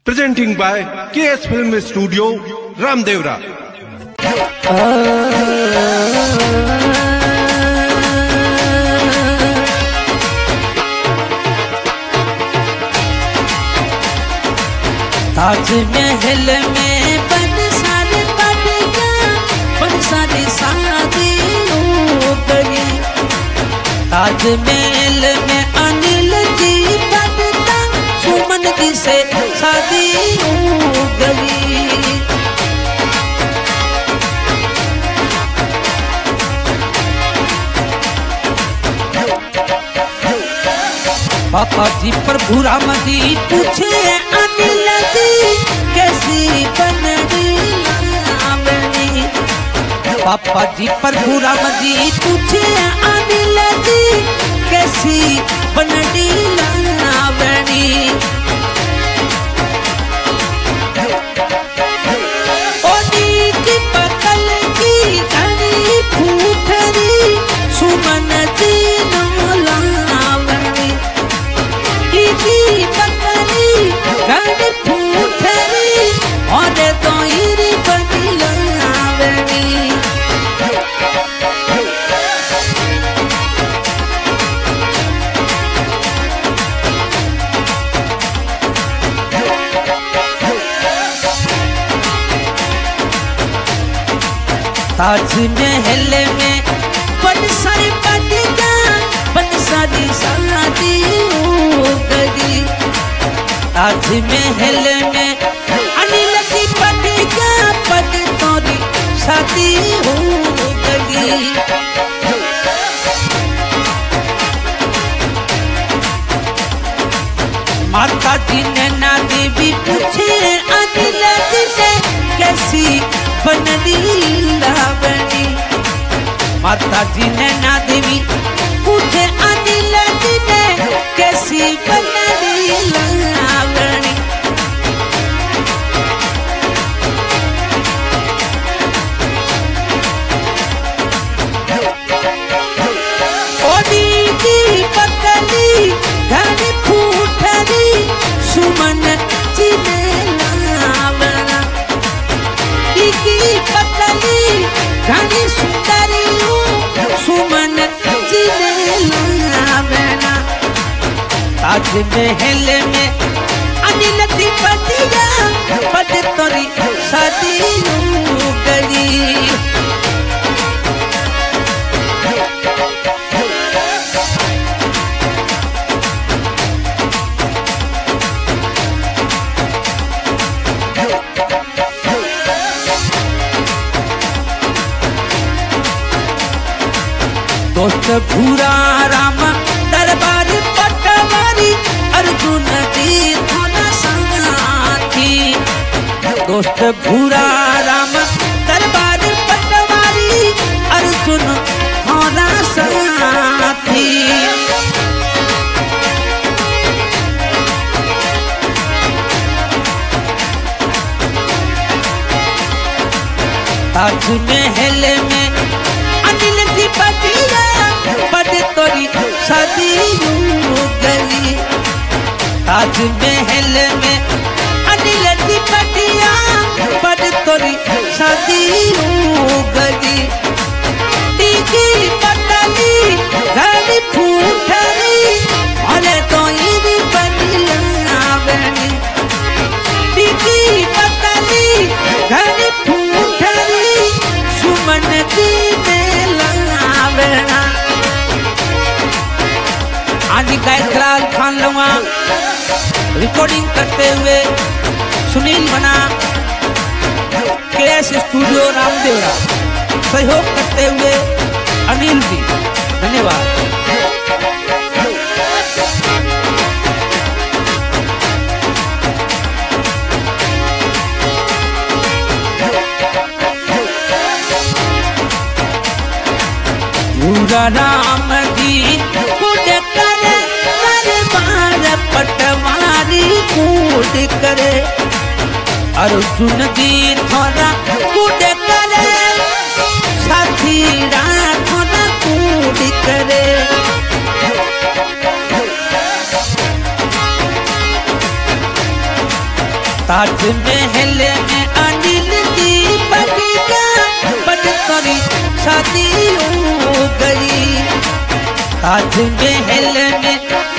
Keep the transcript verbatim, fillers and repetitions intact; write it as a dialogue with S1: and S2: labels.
S1: Presenting by K S Film Studio, Ramdevra.
S2: Taj Mahal में बन सारे बड़िया बन सारी शादी हो गई। ताजमहल में अनिल जी बनता सुमन जी से शादी हो गई। पापा जी प्रभु राम जी पूछे अनिल जी कैसी बनगी लावणी। पापा जी प्रभु राम जी पूछे अनिल जी कैसी बनगी लावणी। ओनी की पकल की घड़ी फूटरी सुमन जी नो लावणी। की पकड़ी घड़ी फूटरी और तो इरी बनी लावणी। ताजमहल में बन सारी बड़िया बन सारी शादी हो गई। ताजमहल में अनिल की बड़िया बन तोरी शादी हो गई। माता जी ने ना देवी पूछे अनिल जी ने कैसी बनगी लावणी। माता जी ने ना देवी पूछे अनिल जी ने कैसी बनगी लावणी। ओनी की पकली घड़ी फूटरी सुमन जी ने लावना। की पकली घड़ी सुंदरी सुमन जी ने लावना। ताजमहल में अनिल की बड़िया बड़ तोरी शादी हो गई। दोस्त भूरा राम दरबार पटवारी अर्जुन जी थोड़ा साथी। दोस्त भूरा राम दरबार पटवारी अर्जुन थोड़ा साथी। ताजमहल में अनिल की बड़िया बड़ तोरी शादी हो गई। ताजमहल में अनिल की बड़िया बड़ तोरी शादी हो गई। टीकी पकली घड़ी फूटरी और तो इरी बनी लावणी। टीकी पकली घड़ी फूटरी सुमन जी ने लावना। आज गायक लाल खान लवा रिकॉर्डिंग करते हुए सुनील बना के एस स्टूडियो रामदेवरा सहयोग करते हुए अनिल जी धन्यवाद। पूरा राम जी कूद करे दरबार पटवारी कूद करे। अर्जुन जी थोड़ा कूद करे साथी थोड़ा कूद करे। ताजमहल में अनिल दीपक का पटकरी शादी हो गई। ताजमहल में